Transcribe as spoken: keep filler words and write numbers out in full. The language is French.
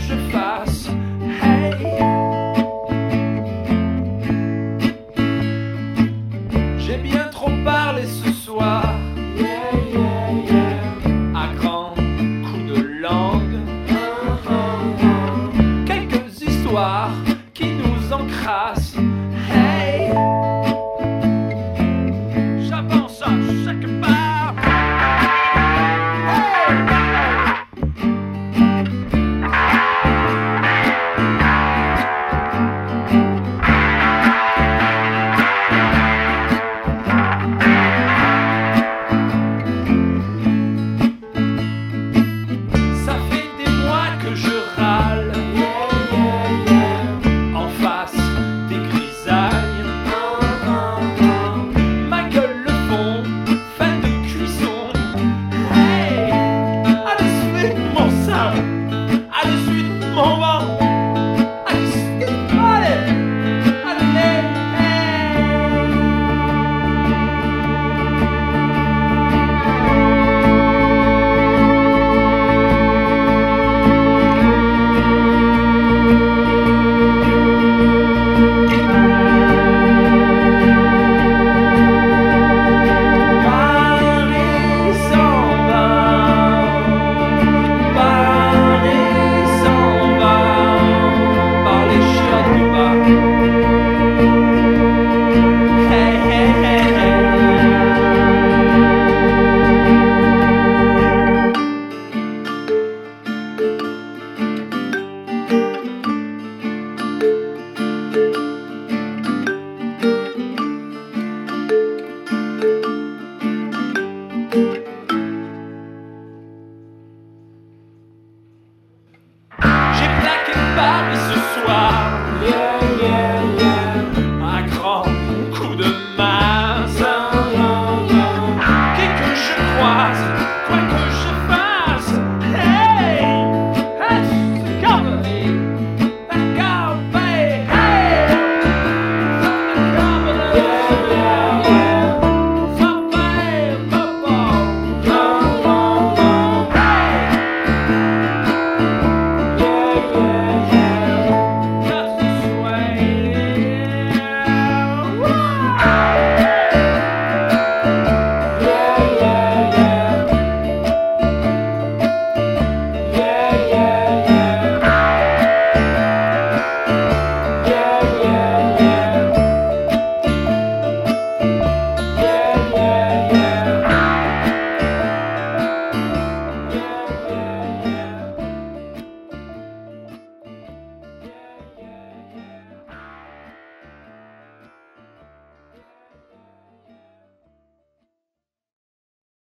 je fasse. Hey, j'ai bien trop parlé ce soir, yeah, yeah, yeah. À grands coups de langue, uh, uh, uh. Quelques histoires qui nous encrassent. Hey, j'avance à chaque pas. Hey, ça fait des mois que je râle, yeah, yeah, yeah. En face des grisailles, uh, uh, uh. Ma gueule le fond, fin de cuisson. Hey, à la suite de mon sang, à la suite de mon vent, à la suite, allez, allez, Paris s'en va, Paris s'en va, par les chiottes du bas. Hey, hey, hey, hey. J'ai plaqué Paris ce soir.